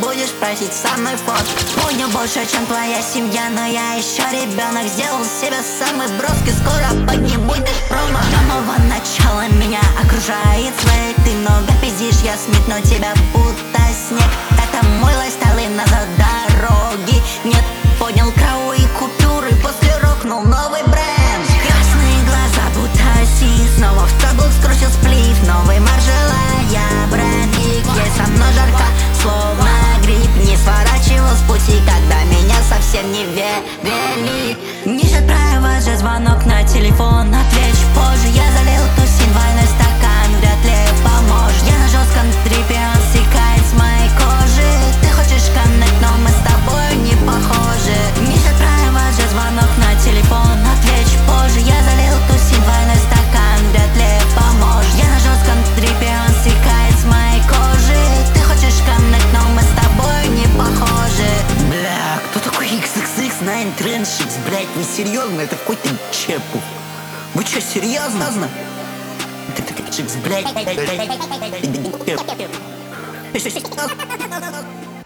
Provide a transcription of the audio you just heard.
будешь просить со мной фото. Понял больше, чем твоя семья, но я еще ребенок. Сделал себя самый броский, скоро поднимусь до промо. С самого начала меня окружает свет. Ты много пиздишь, я смекну тебя будто снег. Это мой лайфстайл и назад дороги нет. Поднял крау и купюры, после рокнул новый бренд. Красные глаза, будто осень. Снова в трабл скрутил сплив. Новый маржела, я бренд. И есть со мной жарко, словно гриб. Не сворачивал с пути, когда меня совсем не вели. Ниже отправил же звонок на телефон. Отвечу позже, я залил тусин, двойной стакан вряд ли поможет. Я на жестком трипе, он стекает с моей кожи. Ты хочешь коннект, но мы с тобой не похожи. Ниже отправил же звонок на телефон. Отвечу позже, я залил тусин, двойной стакан вряд ли поможет. Я на жестком трипе, он стекает с моей кожи. Ты хочешь коннект, но мы с тобой не похожи. Бля, кто такой XXX9 Trendshix, блять, не серьезно, это какой-то чепу. Вы что, серьезно? Чикс, блять.